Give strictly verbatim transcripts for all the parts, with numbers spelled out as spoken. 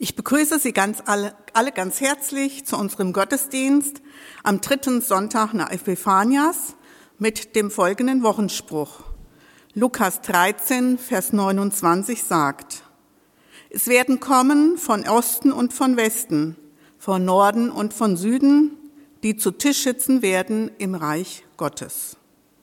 Ich begrüße Sie ganz alle, alle ganz herzlich zu unserem Gottesdienst am dritten Sonntag nach Epiphanias mit dem folgenden Wochenspruch. Lukas dreizehn, Vers neunundzwanzig sagt: Es werden kommen von Osten und von Westen, von Norden und von Süden, die zu Tisch sitzen werden im Reich Gottes.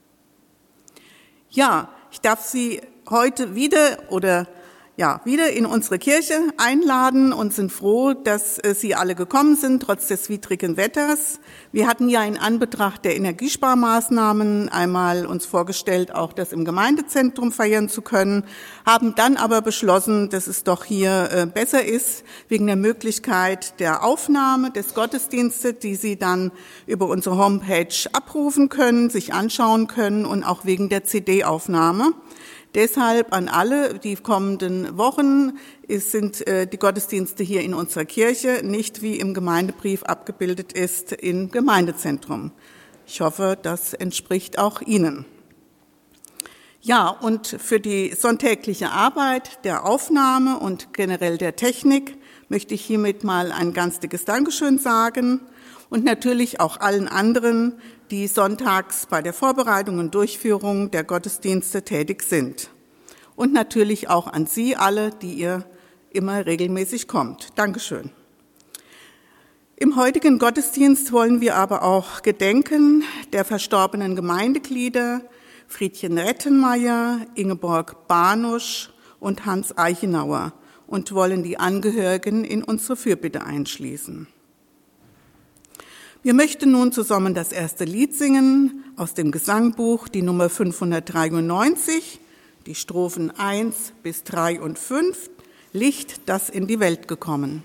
Ja, ich darf Sie heute wieder oder ja, wieder in unsere Kirche einladen und sind froh, dass äh, Sie alle gekommen sind, trotz des widrigen Wetters. Wir hatten ja in Anbetracht der Energiesparmaßnahmen einmal uns vorgestellt, auch das im Gemeindezentrum feiern zu können, haben dann aber beschlossen, dass es doch hier äh, besser ist, wegen der Möglichkeit der Aufnahme des Gottesdienstes, die Sie dann über unsere Homepage abrufen können, sich anschauen können und auch wegen der C D-Aufnahme. Deshalb an alle, die kommenden Wochen es sind äh, die Gottesdienste hier in unserer Kirche, nicht wie im Gemeindebrief abgebildet ist im Gemeindezentrum. Ich hoffe, das entspricht auch Ihnen. Ja, und für die sonntägliche Arbeit der Aufnahme und generell der Technik möchte ich hiermit mal ein ganz dickes Dankeschön sagen und natürlich auch allen anderen, die sonntags bei der Vorbereitung und Durchführung der Gottesdienste tätig sind. Und natürlich auch an Sie alle, die ihr immer regelmäßig kommt. Dankeschön. Im heutigen Gottesdienst wollen wir aber auch gedenken der verstorbenen Gemeindeglieder Friedchen Rettenmeier, Ingeborg Banusch und Hans Eichenauer und wollen die Angehörigen in unsere Fürbitte einschließen. Wir möchten nun zusammen das erste Lied singen aus dem Gesangbuch, die Nummer fünfhundertdreiundneunzig, die Strophen eins bis drei und fünf, Licht, das in die Welt gekommen.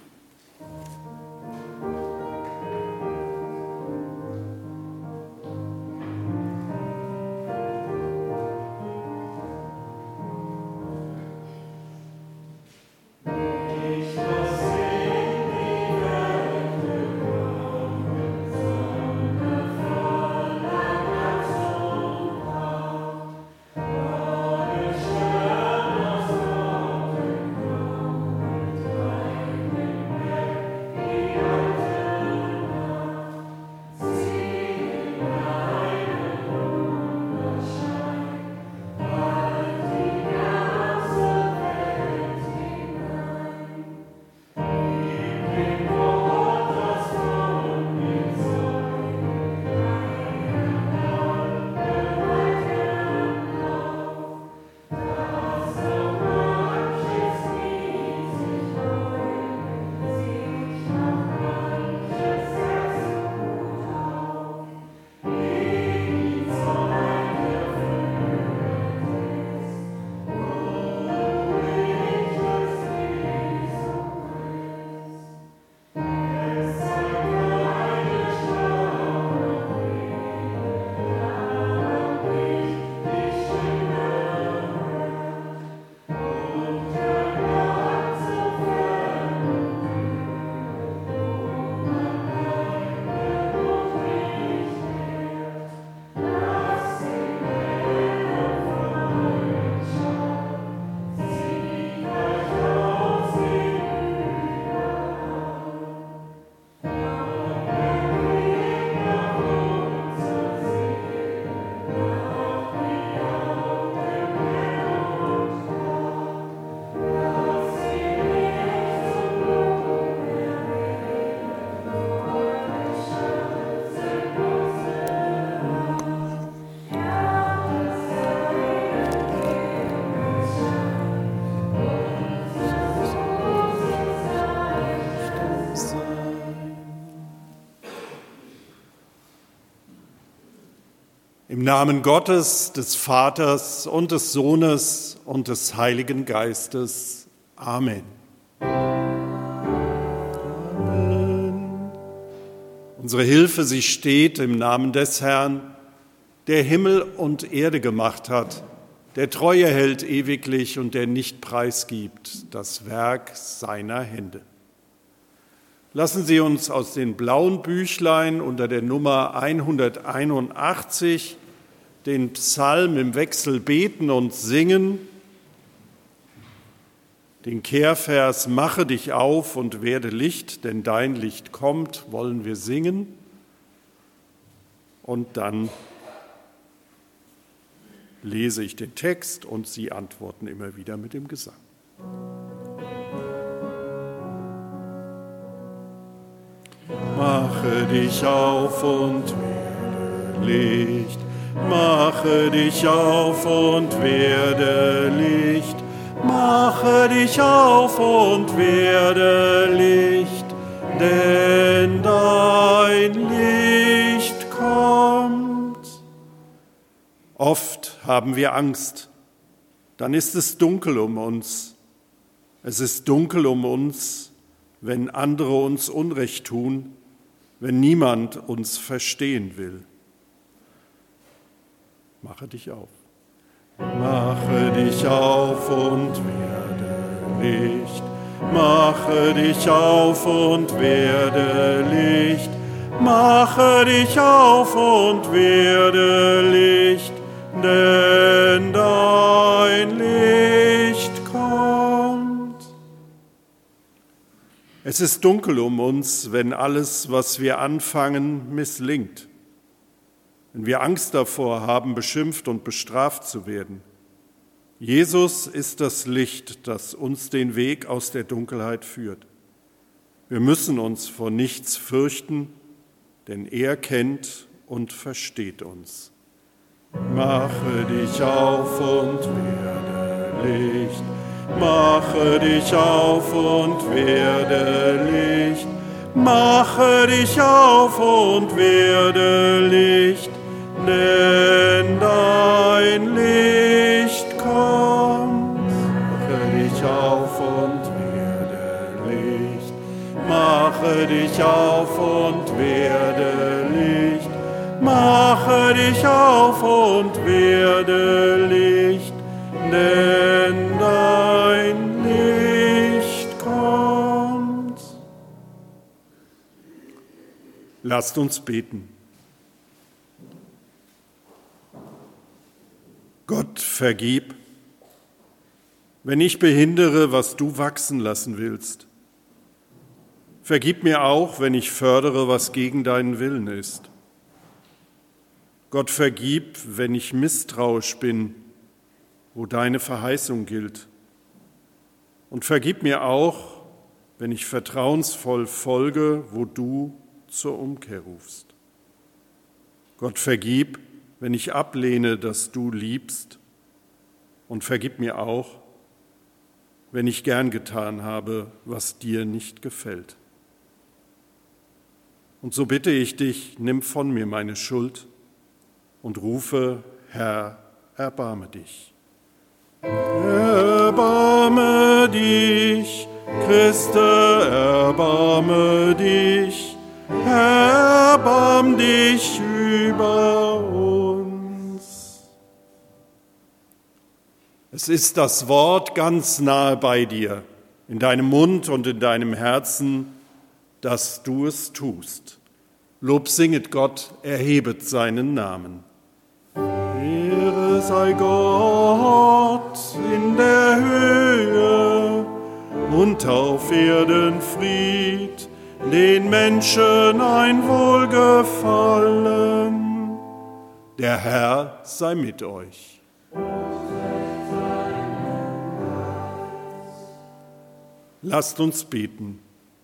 Im Namen Gottes, des Vaters und des Sohnes und des Heiligen Geistes. Amen. Amen. Unsere Hilfe, sie steht im Namen des Herrn, der Himmel und Erde gemacht hat, der Treue hält ewiglich und der nicht preisgibt das Werk seiner Hände. Lassen Sie uns aus den blauen Büchlein unter der Nummer hunderteinundachtzig den Psalm im Wechsel beten und singen. Den Kehrvers "Mache dich auf und werde Licht, denn dein Licht kommt" wollen wir singen. Und dann lese ich den Text und Sie antworten immer wieder mit dem Gesang. Mache dich auf und werde Licht, mache dich auf und werde Licht, mache dich auf und werde Licht, denn dein Licht kommt. Oft haben wir Angst, dann ist es dunkel um uns. Es ist dunkel um uns, wenn andere uns Unrecht tun, wenn niemand uns verstehen will. Mache dich auf. Mache dich auf und werde Licht. Mache dich auf und werde Licht. Mache dich auf und werde Licht, denn dein Licht kommt. Es ist dunkel um uns, wenn alles, was wir anfangen, misslingt. Wenn wir Angst davor haben, beschimpft und bestraft zu werden. Jesus ist das Licht, das uns den Weg aus der Dunkelheit führt. Wir müssen uns vor nichts fürchten, denn er kennt und versteht uns. Mache dich auf und werde Licht, mache dich auf und werde Licht, mache dich auf und werde Licht, denn dein Licht kommt. Mache dich auf und werde Licht, mache dich auf und werde Licht, mache dich auf und werde Licht, denn dein Licht kommt. Lasst uns beten. Gott, vergib, wenn ich behindere, was du wachsen lassen willst. Vergib mir auch, wenn ich fördere, was gegen deinen Willen ist. Gott, vergib, wenn ich misstrauisch bin, wo deine Verheißung gilt. Und vergib mir auch, wenn ich vertrauensvoll folge, wo du zur Umkehr rufst. Gott, vergib, wenn ich ablehne, dass du liebst. Und vergib mir auch, wenn ich gern getan habe, was dir nicht gefällt. Und so bitte ich dich, nimm von mir meine Schuld und rufe, Herr, erbarme dich. Erbarme dich, Christe, erbarme dich, erbarm dich über uns. Es ist das Wort ganz nahe bei dir, in deinem Mund und in deinem Herzen, dass du es tust. Lob singet Gott, erhebet seinen Namen. Ehre sei Gott in der Höhe und auf Erden Fried, den Menschen ein Wohlgefallen. Der Herr sei mit euch. Lasst uns beten.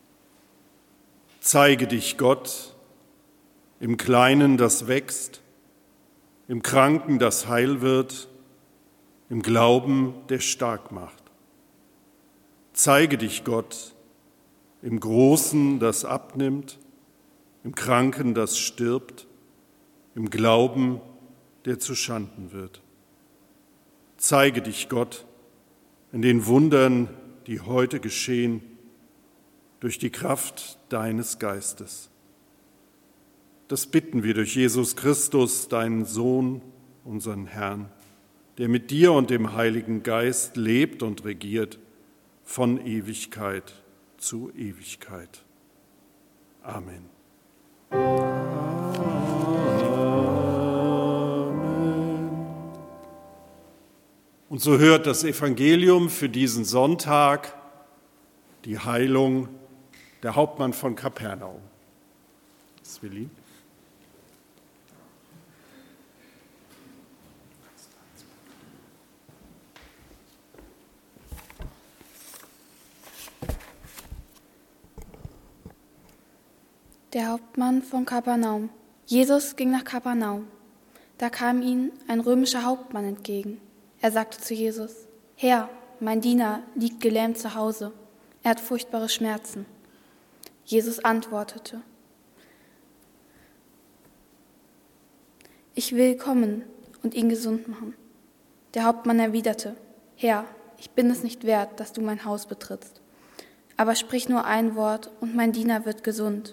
Zeige dich, Gott, im Kleinen, das wächst, im Kranken, das heil wird, im Glauben, der stark macht. Zeige dich, Gott, im Großen, das abnimmt, im Kranken, das stirbt, im Glauben, der zu Schanden wird. Zeige dich, Gott, in den Wundern, die heute geschehen, durch die Kraft deines Geistes. Das bitten wir durch Jesus Christus, deinen Sohn, unseren Herrn, der mit dir und dem Heiligen Geist lebt und regiert von Ewigkeit zu Ewigkeit. Amen. Amen. Und so hört das Evangelium für diesen Sonntag die Heilung der Hauptmann von Kapernaum. Willi. Der Hauptmann von Kapernaum. Jesus ging nach Kapernaum. Da kam ihm ein römischer Hauptmann entgegen. Er sagte zu Jesus: Herr, mein Diener liegt gelähmt zu Hause. Er hat furchtbare Schmerzen. Jesus antwortete: Ich will kommen und ihn gesund machen. Der Hauptmann erwiderte: Herr, ich bin es nicht wert, dass du mein Haus betrittst. Aber sprich nur ein Wort und mein Diener wird gesund.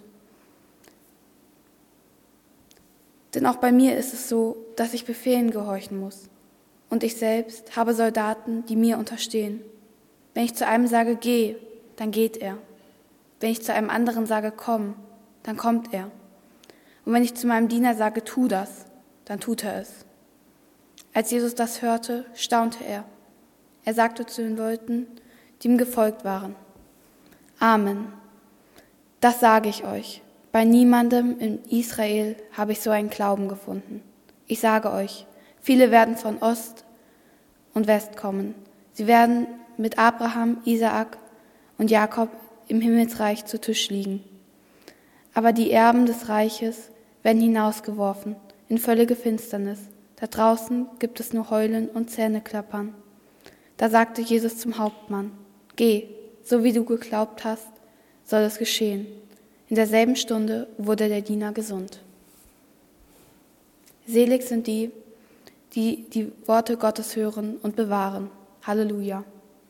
Denn auch bei mir ist es so, dass ich Befehlen gehorchen muss. Und ich selbst habe Soldaten, die mir unterstehen. Wenn ich zu einem sage, geh, dann geht er. Wenn ich zu einem anderen sage, komm, dann kommt er. Und wenn ich zu meinem Diener sage, tu das, dann tut er es. Als Jesus das hörte, staunte er. Er sagte zu den Leuten, die ihm gefolgt waren: Amen. Das sage ich euch. Bei niemandem in Israel habe ich so einen Glauben gefunden. Ich sage euch, viele werden von Ost und West kommen. Sie werden mit Abraham, Isaak und Jakob im Himmelsreich zu Tisch liegen. Aber die Erben des Reiches werden hinausgeworfen in völlige Finsternis. Da draußen gibt es nur Heulen und Zähneklappern. Da sagte Jesus zum Hauptmann: Geh, so wie du geglaubt hast, soll es geschehen. In derselben Stunde wurde der Diener gesund. Selig sind die, die die Worte Gottes hören und bewahren. Halleluja.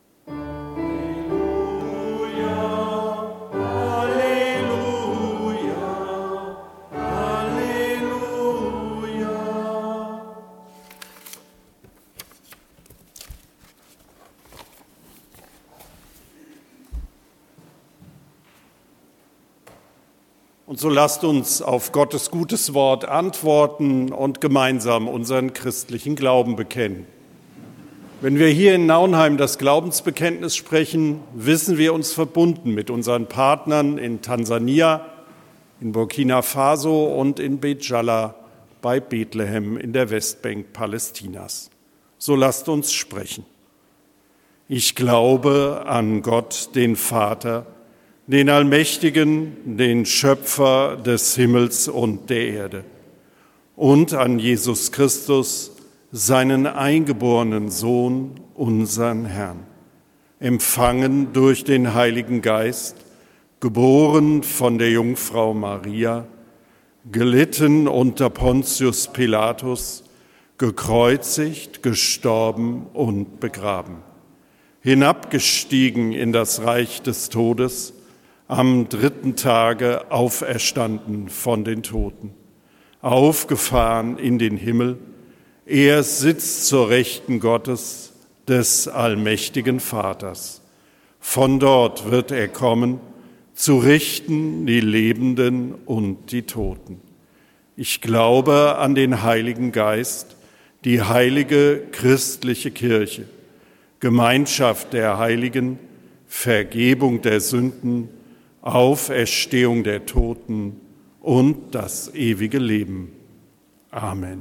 Und so lasst uns auf Gottes gutes Wort antworten und gemeinsam unseren christlichen Glauben bekennen. Wenn wir hier in Nauenheim das Glaubensbekenntnis sprechen, wissen wir uns verbunden mit unseren Partnern in Tansania, in Burkina Faso und in Bet Jalla bei Bethlehem in der Westbank Palästinas. So lasst uns sprechen. Ich glaube an Gott, den Vater, den Allmächtigen, den Schöpfer des Himmels und der Erde, und an Jesus Christus, seinen eingeborenen Sohn, unseren Herrn, empfangen durch den Heiligen Geist, geboren von der Jungfrau Maria, gelitten unter Pontius Pilatus, gekreuzigt, gestorben und begraben, hinabgestiegen in das Reich des Todes, am dritten Tage auferstanden von den Toten, aufgefahren in den Himmel. Er sitzt zur Rechten Gottes, des allmächtigen Vaters. Von dort wird er kommen, zu richten die Lebenden und die Toten. Ich glaube an den Heiligen Geist, die heilige christliche Kirche, Gemeinschaft der Heiligen, Vergebung der Sünden, Auferstehung der Toten und das ewige Leben. Amen.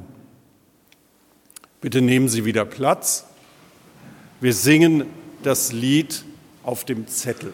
Bitte nehmen Sie wieder Platz. Wir singen das Lied auf dem Zettel.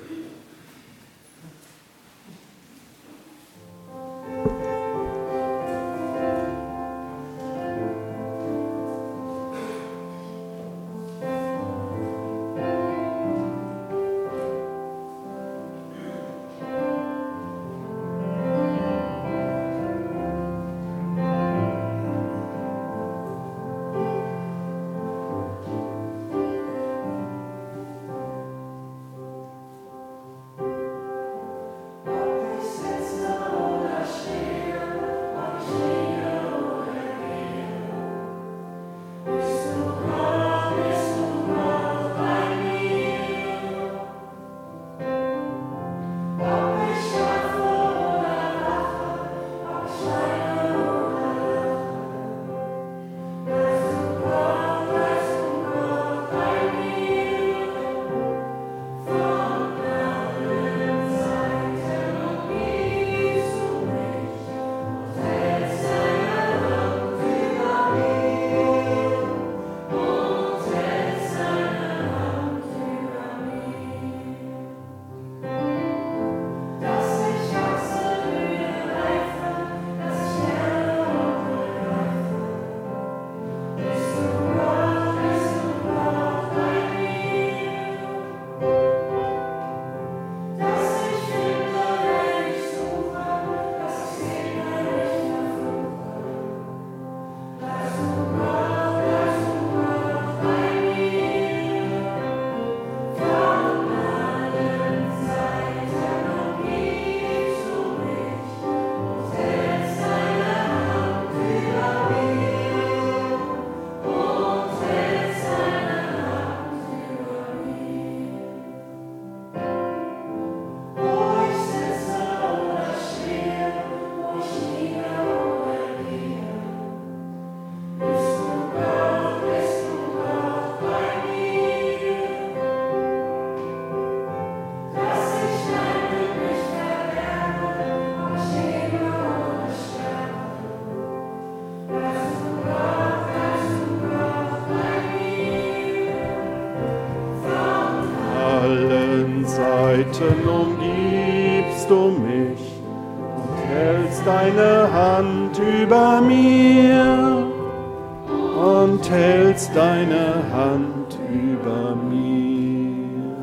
liebst du mich und hältst deine Hand über mir und hältst deine Hand über mir.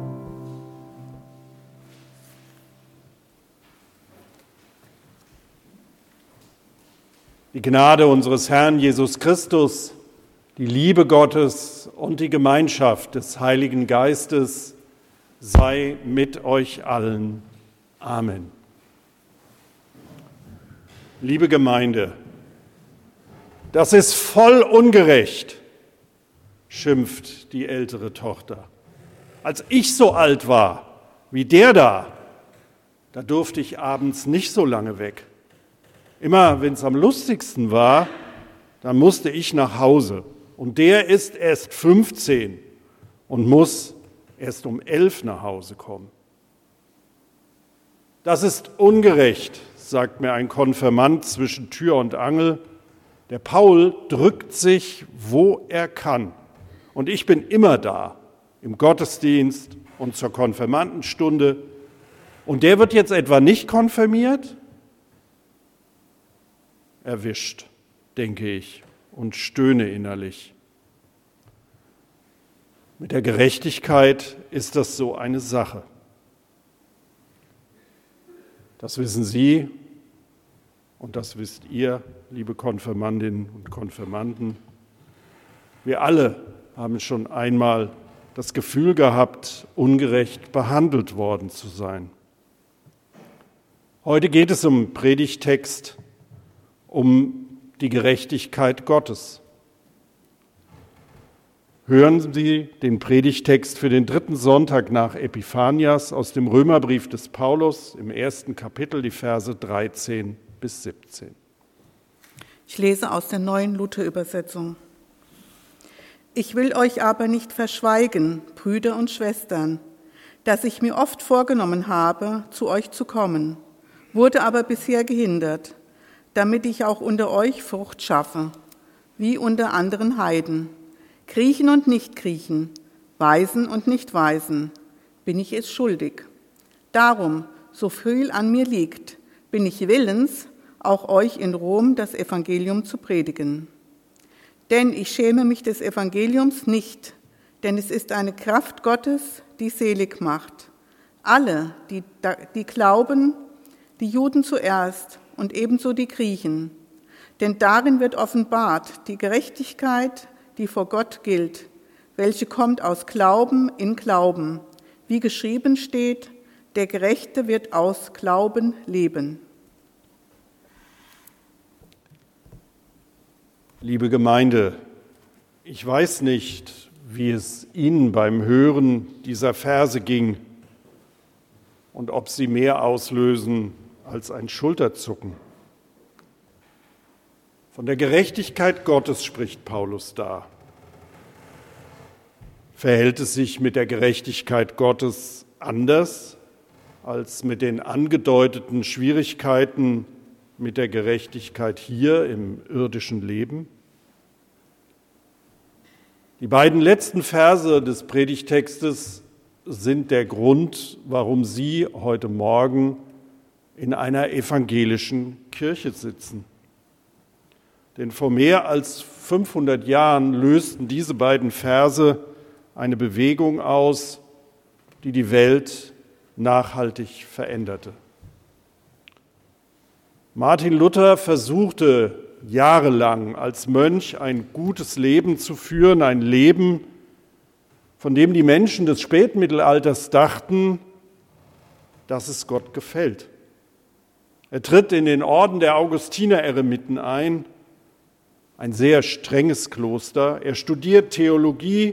Die Gnade unseres Herrn Jesus Christus, die Liebe Gottes und die Gemeinschaft des Heiligen Geistes sei mit euch allen. Amen. Liebe Gemeinde, das ist voll ungerecht, schimpft die ältere Tochter. Als ich so alt war wie der da, da durfte ich abends nicht so lange weg. Immer wenn es am lustigsten war, dann musste ich nach Hause. Und der ist erst fünfzehn und muss erst um elf nach Hause kommen. Das ist ungerecht, sagt mir ein Konfirmand zwischen Tür und Angel. Der Paul drückt sich, wo er kann. Und ich bin immer da, im Gottesdienst und zur Konfirmandenstunde. Und der wird jetzt etwa nicht konfirmiert? Erwischt, denke ich, und stöhne innerlich. Mit der Gerechtigkeit ist das so eine Sache. Das wissen Sie und das wisst ihr, liebe Konfirmandinnen und Konfirmanden. Wir alle haben schon einmal das Gefühl gehabt, ungerecht behandelt worden zu sein. Heute geht es um Predigttext, um die Gerechtigkeit Gottes. Hören Sie den Predigttext für den dritten Sonntag nach Epiphanias aus dem Römerbrief des Paulus im ersten Kapitel, die Verse dreizehn bis siebzehn. Ich lese aus der neuen Luther-Übersetzung. Ich will euch aber nicht verschweigen, Brüder und Schwestern, dass ich mir oft vorgenommen habe, zu euch zu kommen, wurde aber bisher gehindert, damit ich auch unter euch Frucht schaffe, wie unter anderen Heiden. Griechen und Nichtgriechen, Weisen und Nichtweisen, bin ich es schuldig. Darum, so viel an mir liegt, bin ich willens, auch euch in Rom das Evangelium zu predigen. Denn ich schäme mich des Evangeliums nicht, denn es ist eine Kraft Gottes, die selig macht. Alle, die, die glauben, die Juden zuerst und ebenso die Griechen. Denn darin wird offenbart die Gerechtigkeit, die vor Gott gilt, welche kommt aus Glauben in Glauben, wie geschrieben steht, der Gerechte wird aus Glauben leben. Liebe Gemeinde, ich weiß nicht, wie es Ihnen beim Hören dieser Verse ging und ob sie mehr auslösen als ein Schulterzucken. Von der Gerechtigkeit Gottes spricht Paulus da. Verhält es sich mit der Gerechtigkeit Gottes anders als mit den angedeuteten Schwierigkeiten mit der Gerechtigkeit hier im irdischen Leben? Die beiden letzten Verse des Predigtextes sind der Grund, warum Sie heute Morgen in einer evangelischen Kirche sitzen. Denn vor mehr als fünfhundert Jahren lösten diese beiden Verse eine Bewegung aus, die die Welt nachhaltig veränderte. Martin Luther versuchte jahrelang als Mönch ein gutes Leben zu führen, ein Leben, von dem die Menschen des Spätmittelalters dachten, dass es Gott gefällt. Er tritt in den Orden der Augustiner-Eremiten ein, ein sehr strenges Kloster. Er studiert Theologie,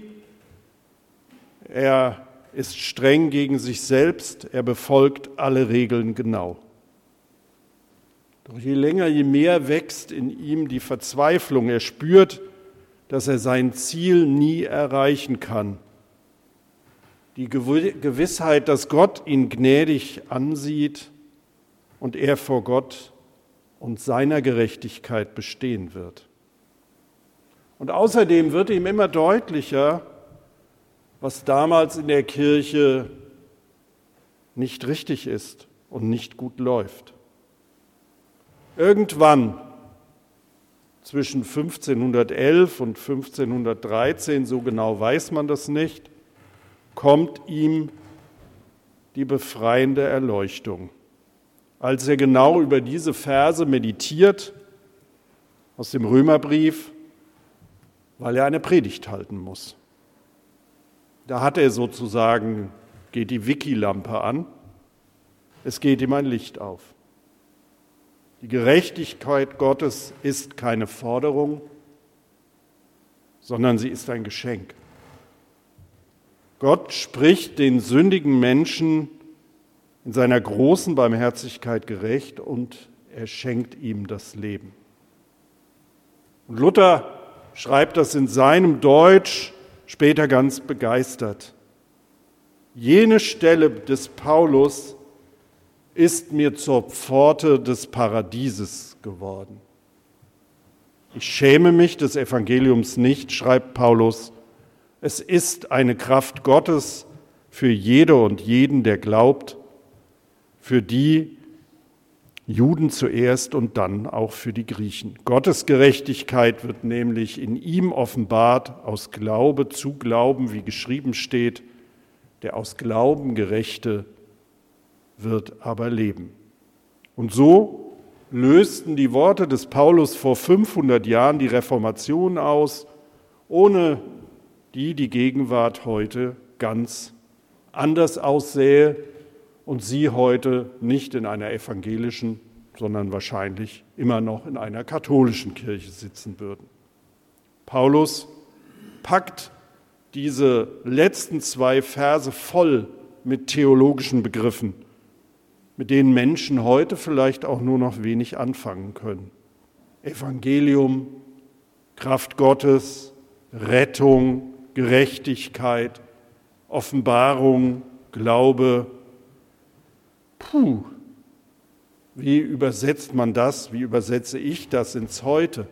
er ist streng gegen sich selbst, er befolgt alle Regeln genau. Doch je länger, je mehr wächst in ihm die Verzweiflung. Er spürt, dass er sein Ziel nie erreichen kann. Die Gewissheit, dass Gott ihn gnädig ansieht und er vor Gott und seiner Gerechtigkeit bestehen wird. Und außerdem wird ihm immer deutlicher, was damals in der Kirche nicht richtig ist und nicht gut läuft. Irgendwann zwischen fünfzehnhundertelf und fünfzehnhundertdreizehn, so genau weiß man das nicht, kommt ihm die befreiende Erleuchtung. Als er genau über diese Verse meditiert, aus dem Römerbrief, weil er eine Predigt halten muss. Da hat er sozusagen, geht die Wiki-Lampe an, es geht ihm ein Licht auf. Die Gerechtigkeit Gottes ist keine Forderung, sondern sie ist ein Geschenk. Gott spricht den sündigen Menschen in seiner großen Barmherzigkeit gerecht und er schenkt ihm das Leben. Und Luther schreibt das in seinem Deutsch später ganz begeistert. Jene Stelle des Paulus ist mir zur Pforte des Paradieses geworden. Ich schäme mich des Evangeliums nicht, schreibt Paulus. Es ist eine Kraft Gottes für jede und jeden, der glaubt, für die Juden zuerst und dann auch für die Griechen. Gottes Gerechtigkeit wird nämlich in ihm offenbart, aus Glaube zu Glauben, wie geschrieben steht, der aus Glauben Gerechte wird aber leben. Und so lösten die Worte des Paulus vor fünfhundert Jahren die Reformation aus, ohne die die Gegenwart heute ganz anders aussähe und Sie heute nicht in einer evangelischen, sondern wahrscheinlich immer noch in einer katholischen Kirche sitzen würden. Paulus packt diese letzten zwei Verse voll mit theologischen Begriffen, mit denen Menschen heute vielleicht auch nur noch wenig anfangen können. Evangelium, Kraft Gottes, Rettung, Gerechtigkeit, Offenbarung, Glaube. Puh, wie übersetzt man das? Wie übersetze ich das ins Heute?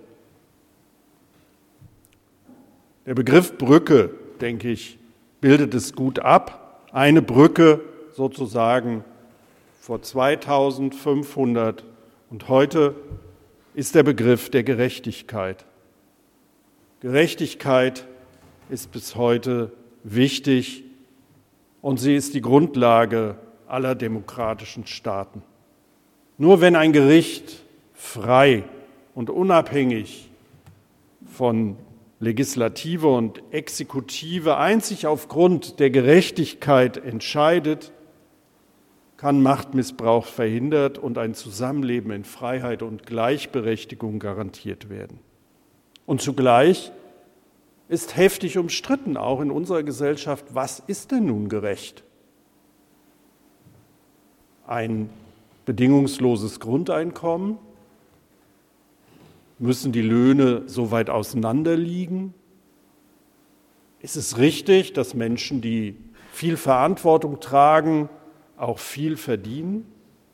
Der Begriff Brücke, denke ich, bildet es gut ab. Eine Brücke sozusagen vor zweitausendfünfhundert und heute ist der Begriff der Gerechtigkeit. Gerechtigkeit ist bis heute wichtig und sie ist die Grundlage aller demokratischen Staaten. Nur wenn ein Gericht frei und unabhängig von Legislative und Exekutive einzig aufgrund der Gerechtigkeit entscheidet, kann Machtmissbrauch verhindert und ein Zusammenleben in Freiheit und Gleichberechtigung garantiert werden. Und zugleich ist heftig umstritten, auch in unserer Gesellschaft, was ist denn nun gerecht? Ein bedingungsloses Grundeinkommen? Müssen die Löhne so weit auseinander liegen? Ist es richtig, dass Menschen, die viel Verantwortung tragen, auch viel verdienen?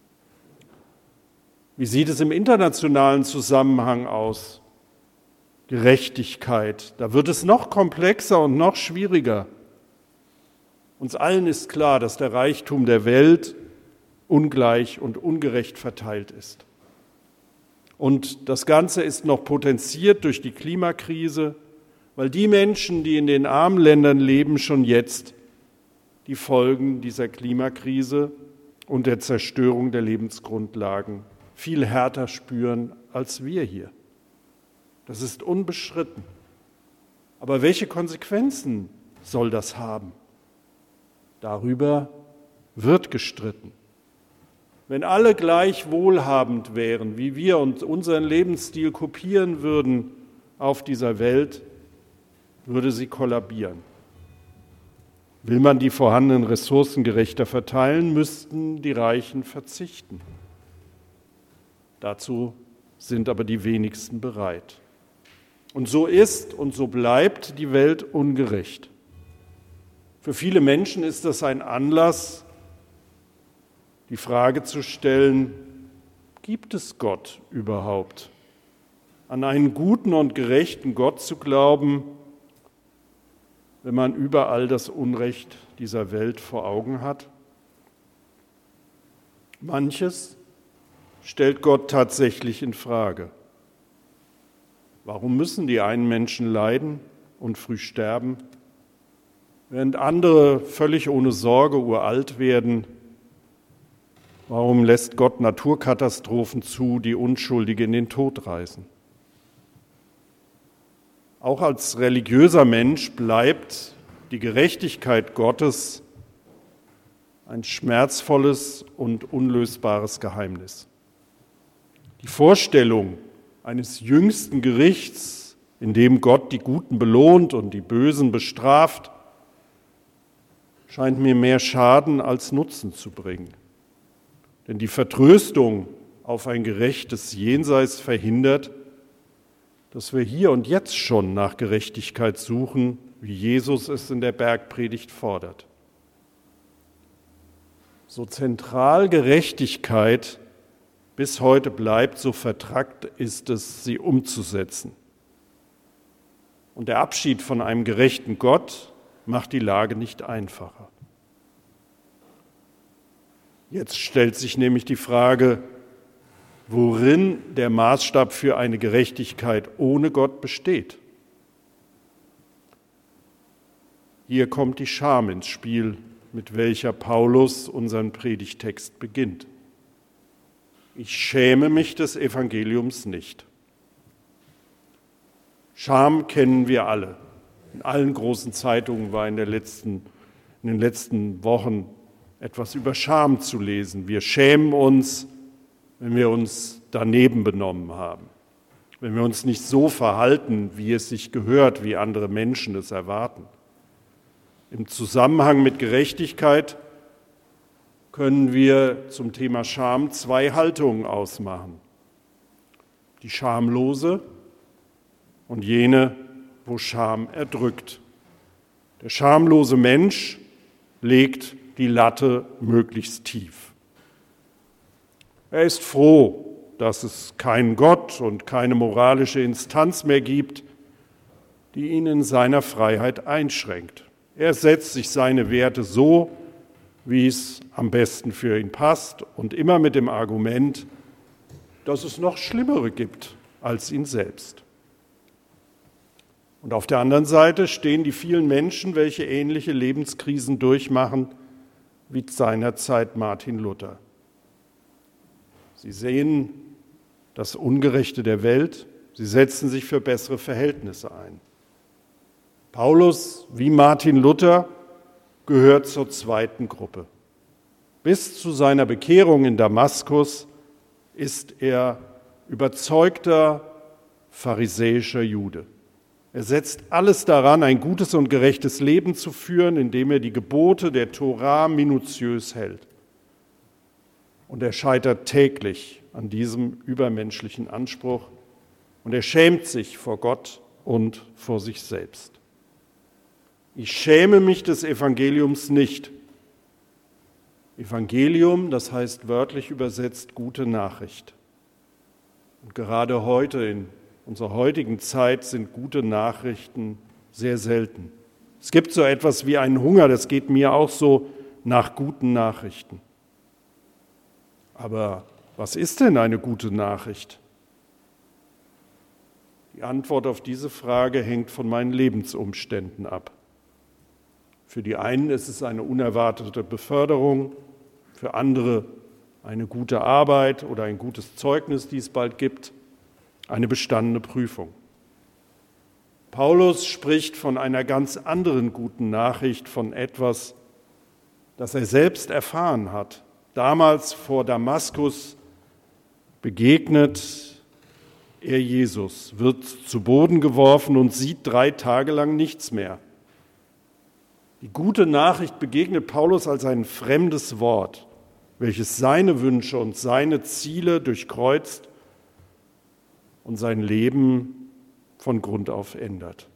Wie sieht es im internationalen Zusammenhang aus? Gerechtigkeit, da wird es noch komplexer und noch schwieriger. Uns allen ist klar, dass der Reichtum der Welt ungleich und ungerecht verteilt ist. Und das Ganze ist noch potenziert durch die Klimakrise, weil die Menschen, die in den armen Ländern leben, schon jetzt die Folgen dieser Klimakrise und der Zerstörung der Lebensgrundlagen viel härter spüren als wir hier. Das ist unbestritten. Aber welche Konsequenzen soll das haben? Darüber wird gestritten. Wenn alle gleich wohlhabend wären, wie wir und unseren Lebensstil kopieren würden auf dieser Welt, würde sie kollabieren. Will man die vorhandenen Ressourcen gerechter verteilen, müssten die Reichen verzichten. Dazu sind aber die wenigsten bereit. Und so ist und so bleibt die Welt ungerecht. Für viele Menschen ist das ein Anlass, die Frage zu stellen, gibt es Gott überhaupt? An einen guten und gerechten Gott zu glauben, wenn man überall das Unrecht dieser Welt vor Augen hat? Manches stellt Gott tatsächlich in Frage. Warum müssen die einen Menschen leiden und früh sterben, während andere völlig ohne Sorge uralt werden? Warum lässt Gott Naturkatastrophen zu, die Unschuldige in den Tod reißen? Auch als religiöser Mensch bleibt die Gerechtigkeit Gottes ein schmerzvolles und unlösbares Geheimnis. Die Vorstellung eines jüngsten Gerichts, in dem Gott die Guten belohnt und die Bösen bestraft, scheint mir mehr Schaden als Nutzen zu bringen. Denn die Vertröstung auf ein gerechtes Jenseits verhindert, dass wir hier und jetzt schon nach Gerechtigkeit suchen, wie Jesus es in der Bergpredigt fordert. So zentral Gerechtigkeit bis heute bleibt, so vertrackt ist es, sie umzusetzen. Und der Abschied von einem gerechten Gott macht die Lage nicht einfacher. Jetzt stellt sich nämlich die Frage, worin der Maßstab für eine Gerechtigkeit ohne Gott besteht. Hier kommt die Scham ins Spiel, mit welcher Paulus unseren Predigtext beginnt. Ich schäme mich des Evangeliums nicht. Scham kennen wir alle. In allen großen Zeitungen war in, der letzten, in den letzten Wochen etwas über Scham zu lesen. Wir schämen uns, wenn wir uns daneben benommen haben, wenn wir uns nicht so verhalten, wie es sich gehört, wie andere Menschen es erwarten. Im Zusammenhang mit Gerechtigkeit können wir zum Thema Scham zwei Haltungen ausmachen. Die schamlose und jene, wo Scham erdrückt. Der schamlose Mensch legt die Latte möglichst tief. Er ist froh, dass es keinen Gott und keine moralische Instanz mehr gibt, die ihn in seiner Freiheit einschränkt. Er setzt sich seine Werte so, wie es am besten für ihn passt und immer mit dem Argument, dass es noch Schlimmere gibt als ihn selbst. Und auf der anderen Seite stehen die vielen Menschen, welche ähnliche Lebenskrisen durchmachen, wie seinerzeit Martin Luther. Sie sehen das Ungerechte der Welt, sie setzen sich für bessere Verhältnisse ein. Paulus, wie Martin Luther, gehört zur zweiten Gruppe. Bis zu seiner Bekehrung in Damaskus ist er überzeugter pharisäischer Jude. Er setzt alles daran, ein gutes und gerechtes Leben zu führen, indem er die Gebote der Tora minutiös hält. Und er scheitert täglich an diesem übermenschlichen Anspruch und er schämt sich vor Gott und vor sich selbst. Ich schäme mich des Evangeliums nicht. Evangelium, das heißt wörtlich übersetzt gute Nachricht. Und gerade heute, in unserer heutigen Zeit, sind gute Nachrichten sehr selten. Es gibt so etwas wie einen Hunger, das geht mir auch so, nach guten Nachrichten. Aber was ist denn eine gute Nachricht? Die Antwort auf diese Frage hängt von meinen Lebensumständen ab. Für die einen ist es eine unerwartete Beförderung, für andere eine gute Arbeit oder ein gutes Zeugnis, die es bald gibt, eine bestandene Prüfung. Paulus spricht von einer ganz anderen guten Nachricht, von etwas, das er selbst erfahren hat. Damals vor Damaskus begegnet er Jesus, wird zu Boden geworfen und sieht drei Tage lang nichts mehr. Die gute Nachricht begegnet Paulus als ein fremdes Wort, welches seine Wünsche und seine Ziele durchkreuzt und sein Leben von Grund auf ändert.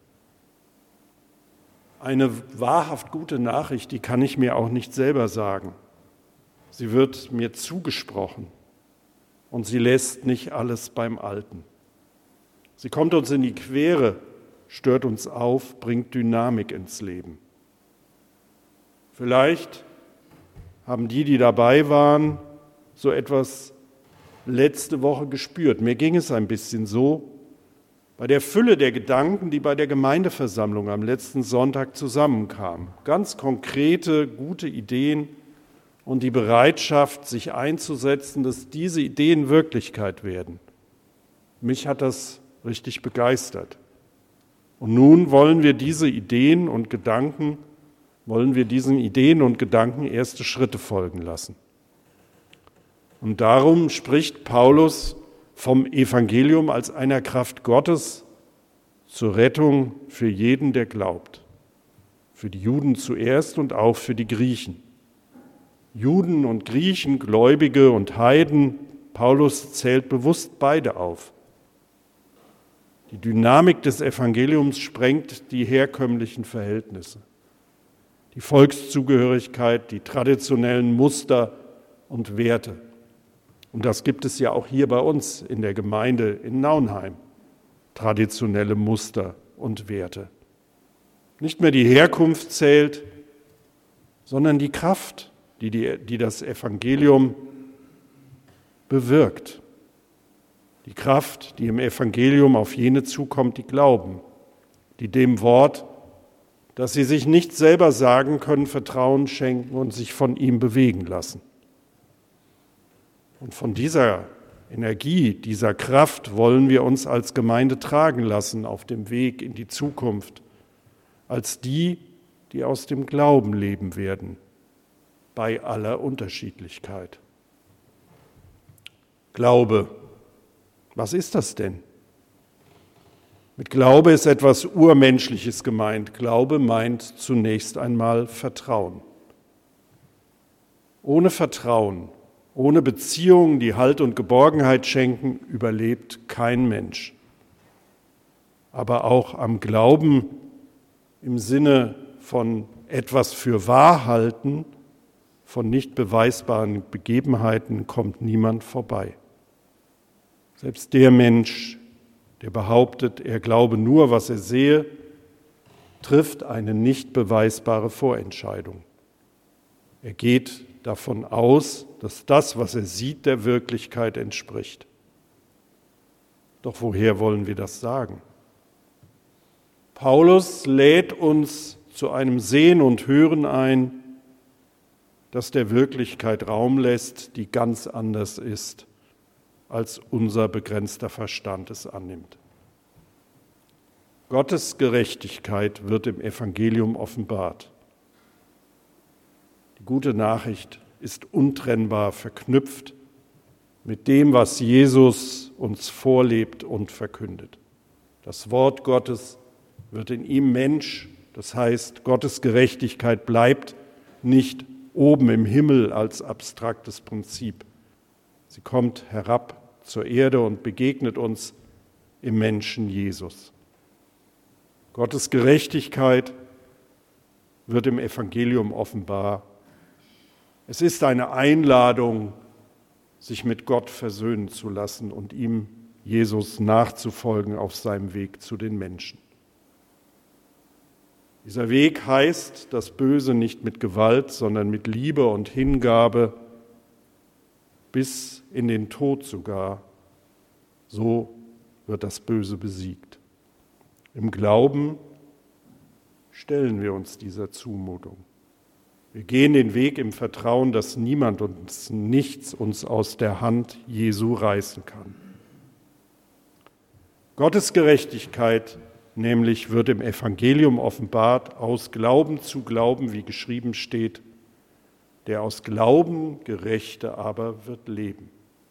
Eine wahrhaft gute Nachricht, die kann ich mir auch nicht selber sagen. Sie wird mir zugesprochen und sie lässt nicht alles beim Alten. Sie kommt uns in die Quere, stört uns auf, bringt Dynamik ins Leben. Vielleicht haben die, die dabei waren, so etwas letzte Woche gespürt. Mir ging es ein bisschen so, bei der Fülle der Gedanken, die bei der Gemeindeversammlung am letzten Sonntag zusammenkamen. Ganz konkrete, gute Ideen und die Bereitschaft, sich einzusetzen, dass diese Ideen Wirklichkeit werden. Mich hat das richtig begeistert. Und nun wollen wir diese Ideen und Gedanken, wollen wir diesen Ideen und Gedanken erste Schritte folgen lassen. Und darum spricht Paulus vom Evangelium als einer Kraft Gottes zur Rettung für jeden, der glaubt. Für die Juden zuerst und auch für die Griechen. Juden und Griechen, Gläubige und Heiden, Paulus zählt bewusst beide auf. Die Dynamik des Evangeliums sprengt die herkömmlichen Verhältnisse. Die Volkszugehörigkeit, die traditionellen Muster und Werte. Und das gibt es ja auch hier bei uns in der Gemeinde in Naunheim. Traditionelle Muster und Werte. Nicht mehr die Herkunft zählt, sondern die Kraft, die, die, die das Evangelium bewirkt. Die Kraft, die im Evangelium auf jene zukommt, die glauben, die dem Wort, das sie sich nicht selber sagen können, Vertrauen schenken und sich von ihm bewegen lassen. Und von dieser Energie, dieser Kraft wollen wir uns als Gemeinde tragen lassen auf dem Weg in die Zukunft, als die, die aus dem Glauben leben werden, bei aller Unterschiedlichkeit. Glaube, was ist das denn? Mit Glaube ist etwas Urmenschliches gemeint. Glaube meint zunächst einmal Vertrauen. Ohne Vertrauen, ohne Beziehungen, die Halt und Geborgenheit schenken, überlebt kein Mensch. Aber auch am Glauben im Sinne von etwas für wahr halten, von nicht beweisbaren Begebenheiten kommt niemand vorbei. Selbst der Mensch, der behauptet, er glaube nur, was er sehe, trifft eine nicht beweisbare Vorentscheidung. Er geht davon aus, dass das, was er sieht, der Wirklichkeit entspricht. Doch woher wollen wir das sagen? Paulus lädt uns zu einem Sehen und Hören ein, das der Wirklichkeit Raum lässt, die ganz anders ist, als unser begrenzter Verstand es annimmt. Gottes Gerechtigkeit wird im Evangelium offenbart. Die gute Nachricht ist untrennbar verknüpft mit dem, was Jesus uns vorlebt und verkündet. Das Wort Gottes wird in ihm Mensch, das heißt, Gottes Gerechtigkeit bleibt nicht oben im Himmel als abstraktes Prinzip. Sie kommt herab zur Erde und begegnet uns im Menschen Jesus. Gottes Gerechtigkeit wird im Evangelium offenbar. Es ist eine Einladung, sich mit Gott versöhnen zu lassen und ihm, Jesus, nachzufolgen auf seinem Weg zu den Menschen. Dieser Weg heißt, das Böse nicht mit Gewalt, sondern mit Liebe und Hingabe bis in den Tod sogar. So wird das Böse besiegt. Im Glauben stellen wir uns dieser Zumutung. Wir gehen den Weg im Vertrauen, dass niemand uns nichts uns aus der Hand Jesu reißen kann. Gottes Gerechtigkeit nämlich wird im Evangelium offenbart, aus Glauben zu Glauben, wie geschrieben steht, der aus Glauben Gerechte aber wird leben.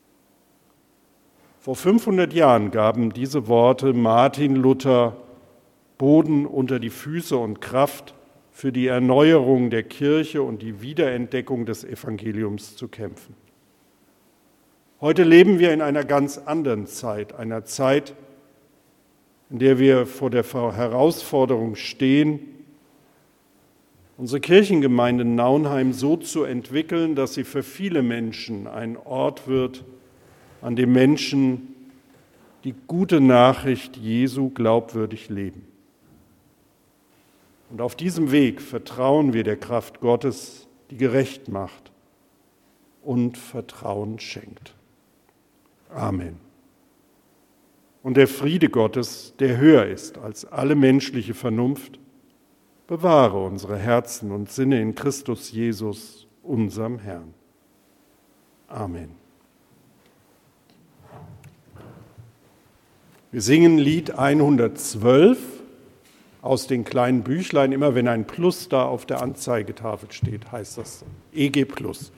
Vor fünfhundert Jahren gaben diese Worte Martin Luther Boden unter die Füße und Kraft, für die Erneuerung der Kirche und die Wiederentdeckung des Evangeliums zu kämpfen. Heute leben wir in einer ganz anderen Zeit, einer Zeit, in der wir vor der Herausforderung stehen, unsere Kirchengemeinde Naunheim so zu entwickeln, dass sie für viele Menschen ein Ort wird, an dem Menschen die gute Nachricht Jesu glaubwürdig leben. Und auf diesem Weg vertrauen wir der Kraft Gottes, die gerecht macht. und Vertrauen schenkt. Amen. Und der Friede Gottes, der höher ist als alle menschliche Vernunft, bewahre unsere Herzen und Sinne in Christus Jesus, unserem Herrn. Amen. Wir singen Lied hundertzwölf aus den kleinen Büchlein. Immer wenn ein Plus da auf der Anzeigetafel steht, heißt das E G Plus.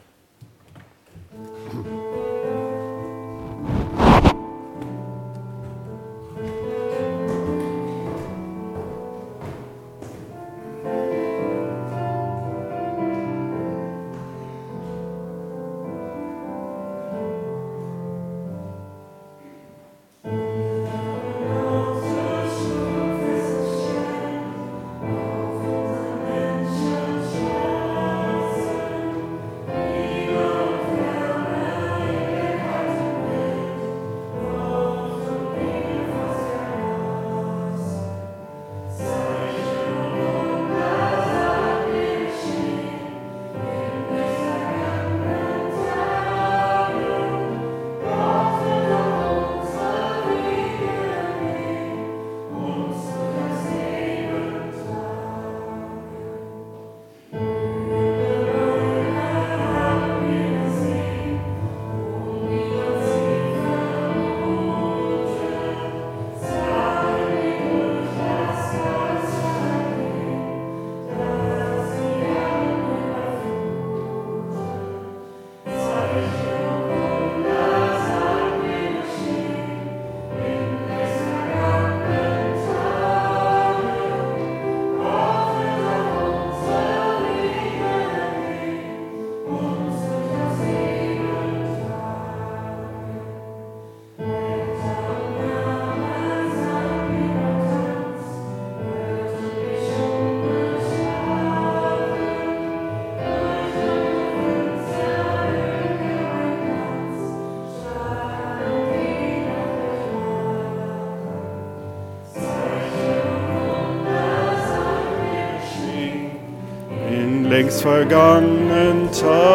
Längst vergangenen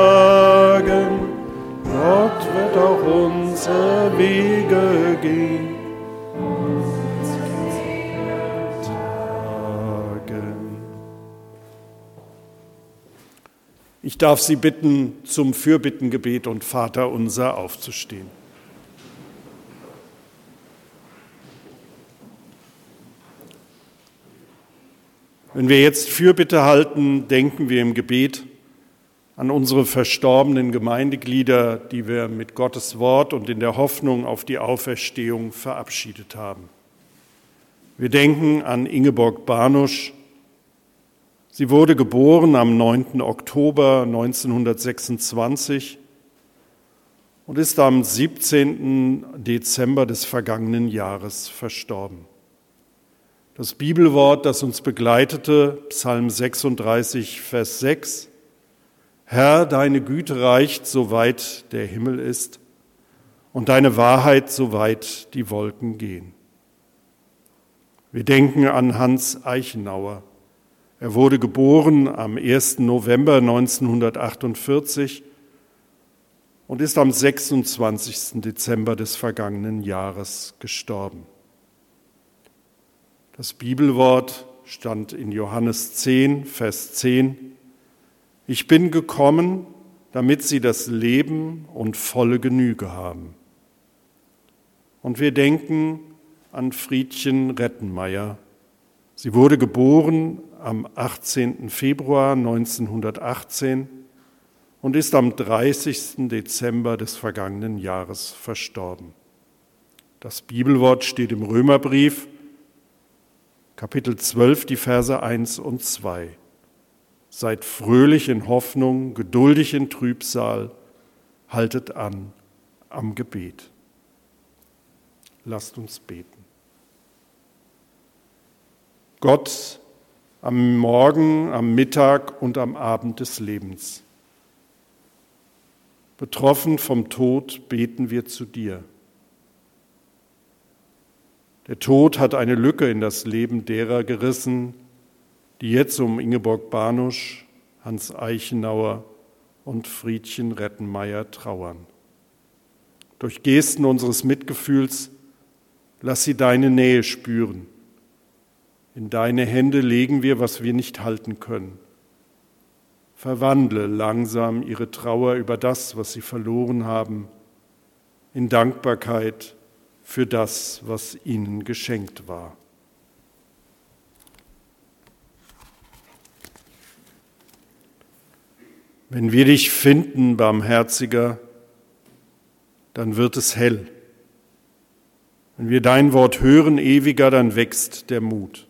Tagen, Gott wird auch unsere Wege gehen. Tagen. Ich darf Sie bitten, zum Fürbittengebet und Vaterunser aufzustehen. Wenn wir jetzt Fürbitte halten, denken wir im Gebet an unsere verstorbenen Gemeindeglieder, die wir mit Gottes Wort und in der Hoffnung auf die Auferstehung verabschiedet haben. Wir denken an Ingeborg Barnusch. Sie wurde geboren am neunten Oktober neunzehnhundertsechsundzwanzig und ist am siebzehnten Dezember des vergangenen Jahres verstorben. Das Bibelwort, das uns begleitete, Psalm sechsunddreißig, Vers sechs: Herr, deine Güte reicht, soweit der Himmel ist, und deine Wahrheit, soweit die Wolken gehen. Wir denken an Hans Eichenauer. Er wurde geboren am ersten November neunzehnhundertachtundvierzig und ist am sechsundzwanzigsten Dezember des vergangenen Jahres gestorben. Das Bibelwort stand in Johannes zehn, Vers zehn. Ich bin gekommen, damit sie das Leben und volle Genüge haben. Und wir denken an Friedchen Rettenmeier. Sie wurde geboren am achtzehnten Februar neunzehnhundertachtzehn und ist am dreißigsten Dezember des vergangenen Jahres verstorben. Das Bibelwort steht im Römerbrief, Kapitel zwölf, die Verse eins und zwei. Seid fröhlich in Hoffnung, geduldig in Trübsal, haltet an am Gebet. Lasst uns beten. Gott, am Morgen, am Mittag und am Abend des Lebens. Betroffen vom Tod beten wir zu dir. Der Tod hat eine Lücke in das Leben derer gerissen, die jetzt um Ingeborg Barnusch, Hans Eichenauer und Friedchen Rettenmeier trauern. Durch Gesten unseres Mitgefühls lass sie deine Nähe spüren. In deine Hände legen wir, was wir nicht halten können. Verwandle langsam ihre Trauer über das, was sie verloren haben, in Dankbarkeit für das, was ihnen geschenkt war. Wenn wir dich finden, Barmherziger, dann wird es hell. Wenn wir dein Wort hören, Ewiger, dann wächst der Mut.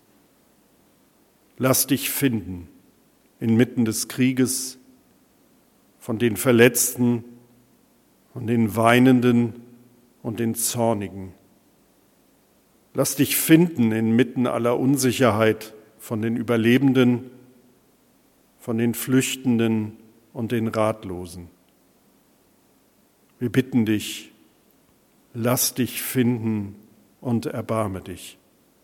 Lass dich finden inmitten des Krieges, von den Verletzten, von den Weinenden und den Zornigen. Lass dich finden inmitten aller Unsicherheit von den Überlebenden, von den Flüchtenden und den Ratlosen. Wir bitten dich, lass dich finden und erbarme dich.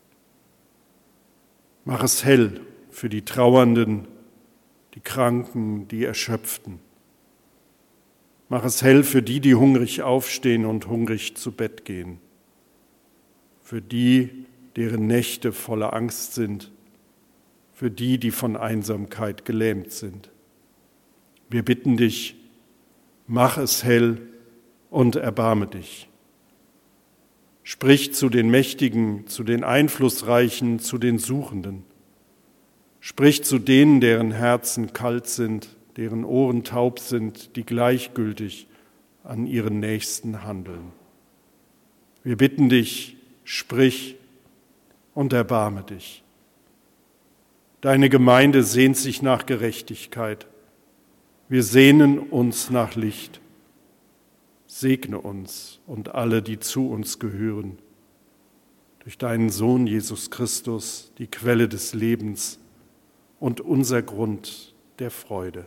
Mach es hell für die Trauernden, die Kranken, die Erschöpften. Mach es hell für die, die hungrig aufstehen und hungrig zu Bett gehen. Für die, deren Nächte voller Angst sind. Für die, die von Einsamkeit gelähmt sind. Wir bitten dich, mach es hell und erbarme dich. Sprich zu den Mächtigen, zu den Einflussreichen, zu den Suchenden. Sprich zu denen, deren Herzen kalt sind, deren Ohren taub sind, die gleichgültig an ihren Nächsten handeln. Wir bitten dich, sprich und erbarme dich. Deine Gemeinde sehnt sich nach Gerechtigkeit. Wir sehnen uns nach Licht. Segne uns und alle, die zu uns gehören. Durch deinen Sohn Jesus Christus, die Quelle des Lebens und unser Grund der Freude.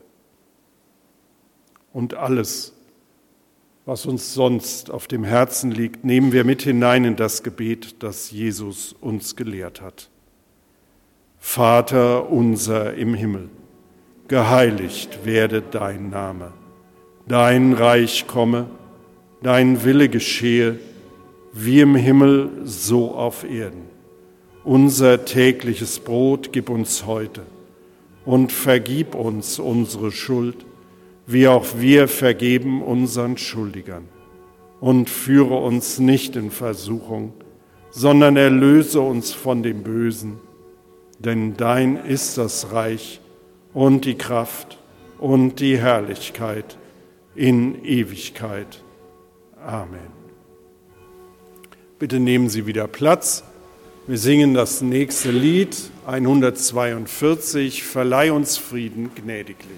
Und alles, was uns sonst auf dem Herzen liegt, nehmen wir mit hinein in das Gebet, das Jesus uns gelehrt hat. Vater unser im Himmel, geheiligt werde dein Name. Dein Reich komme, dein Wille geschehe, wie im Himmel, so auf Erden. Unser tägliches Brot gib uns heute und vergib uns unsere Schuld, wie auch wir vergeben unseren Schuldigern. Und führe uns nicht in Versuchung, sondern erlöse uns von dem Bösen. Denn dein ist das Reich und die Kraft und die Herrlichkeit in Ewigkeit. Amen. Bitte nehmen Sie wieder Platz. Wir singen das nächste Lied, hundertzweiundvierzig, Verleih uns Frieden gnädiglich.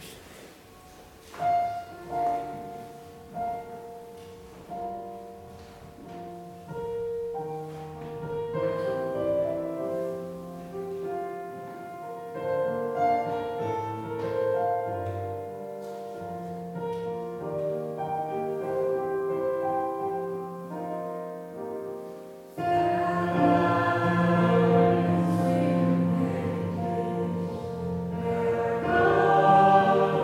Amen.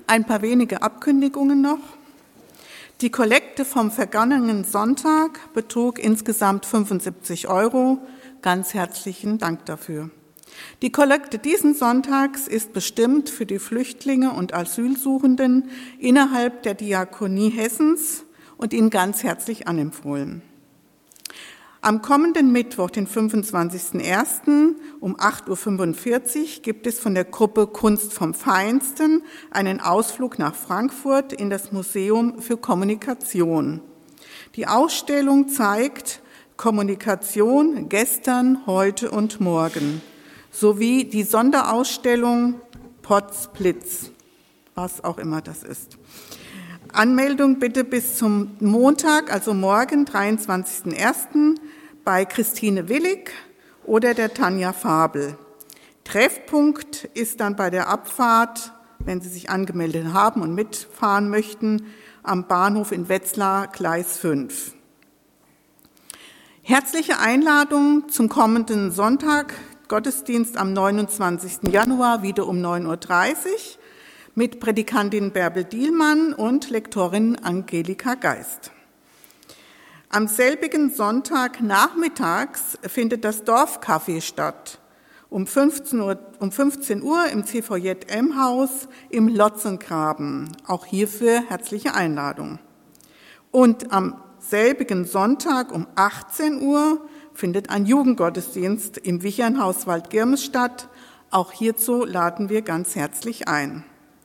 Ein paar wenige Abkündigungen noch. Die Kollekte vom vergangenen Sonntag betrug insgesamt fünfundsiebzig Euro. Ganz herzlichen Dank dafür. Die Kollekte diesen Sonntags ist bestimmt für die Flüchtlinge und Asylsuchenden innerhalb der Diakonie Hessens und Ihnen ganz herzlich anempfohlen. Am kommenden Mittwoch, den fünfundzwanzigsten ersten um acht Uhr fünfundvierzig gibt es von der Gruppe Kunst vom Feinsten einen Ausflug nach Frankfurt in das Museum für Kommunikation. Die Ausstellung zeigt Kommunikation gestern, heute und morgen sowie die Sonderausstellung Potzblitz, was auch immer das ist. Anmeldung bitte bis zum Montag, also morgen, dreiundzwanzigsten ersten bei Christine Willig oder der Tanja Fabel. Treffpunkt ist dann bei der Abfahrt, wenn Sie sich angemeldet haben und mitfahren möchten, am Bahnhof in Wetzlar, Gleis fünf. Herzliche Einladung zum kommenden Sonntag, Gottesdienst am neunundzwanzigsten Januar, wieder um neun Uhr dreißig mit Predikantin Bärbel Dielmann und Lektorin Angelika Geist. Am selbigen Sonntag nachmittags findet das Dorfcafé statt, um fünfzehn Uhr, um fünfzehn Uhr im C V J M-Haus im Lotzengraben. Auch hierfür herzliche Einladung. Und am selbigen Sonntag um achtzehn Uhr findet ein Jugendgottesdienst im Wichernhaus Waldgirmes statt. Auch hierzu laden wir ganz herzlich ein.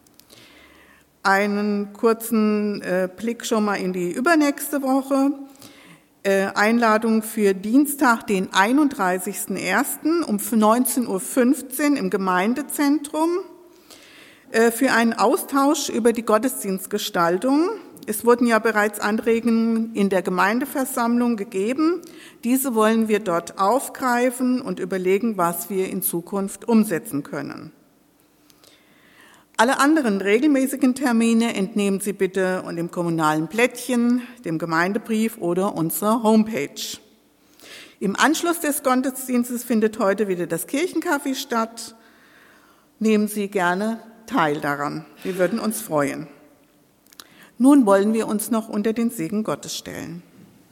Einen kurzen äh, Blick schon mal in die übernächste Woche. Äh, Einladung für Dienstag, den einunddreißigsten ersten um neunzehn Uhr fünfzehn im Gemeindezentrum äh, für einen Austausch über die Gottesdienstgestaltung. Es wurden ja bereits Anregungen in der Gemeindeversammlung gegeben. Diese wollen wir dort aufgreifen und überlegen, was wir in Zukunft umsetzen können. Alle anderen regelmäßigen Termine entnehmen Sie bitte und dem kommunalen Blättchen, dem Gemeindebrief oder unserer Homepage. Im Anschluss des Gottesdienstes findet heute wieder das Kirchencafé statt. Nehmen Sie gerne teil daran. Wir würden uns freuen. Nun wollen wir uns noch unter den Segen Gottes stellen.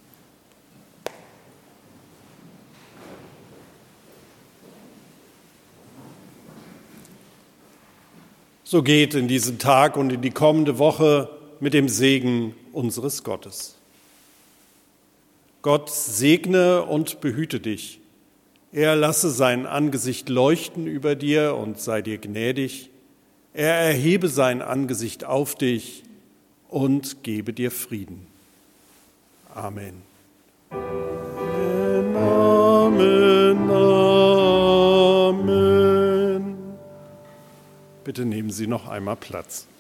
So geht in diesen Tag und in die kommende Woche mit dem Segen unseres Gottes. Gott segne und behüte dich. Er lasse sein Angesicht leuchten über dir und sei dir gnädig. Er erhebe sein Angesicht auf dich und gebe dir Frieden. Amen. Amen, Amen. Bitte nehmen Sie noch einmal Platz.